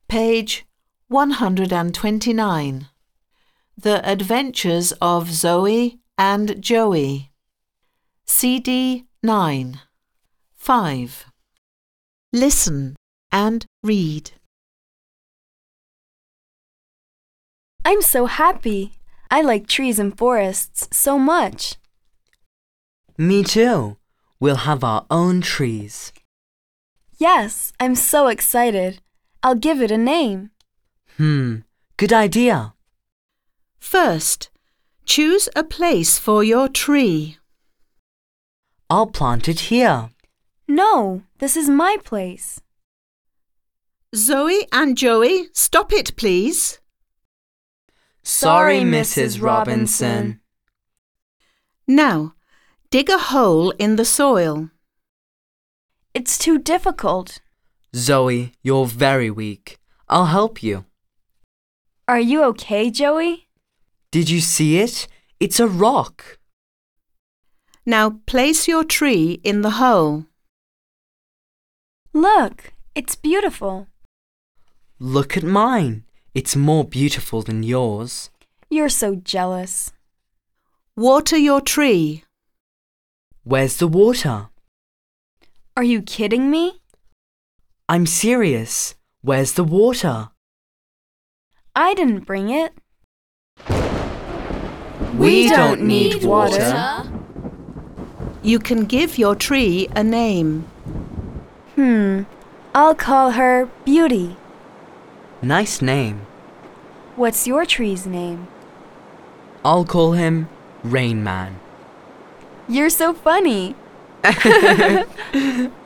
Page 129. The Adventures of Zoe and Joey. CD 9. 5. Listen and read. I'm so happy. I like trees and forests so much. Me too. We'll have our own trees. Yes, I'm so excited. I'll give it a name. Good idea. First, choose a place for your tree. I'll plant it here. No, this is my place. Zoe and Joey, stop it, please. Sorry, Mrs. Robinson. Now, dig a hole in the soil. It's too difficult. Zoe, you're very weak. I'll help you. Are you okay, Joey? Did you see it? It's a rock. Now place your tree in the hole. Look, it's beautiful. Look at mine. It's more beautiful than yours. You're so jealous. Water your tree. Where's the water? Are you kidding me? I'm serious. Where's the water? I didn't bring it. We don't need water. You can give your tree a name. I'll call her Beauty. Nice name. What's your tree's name? I'll call him Rain Man. You're so funny.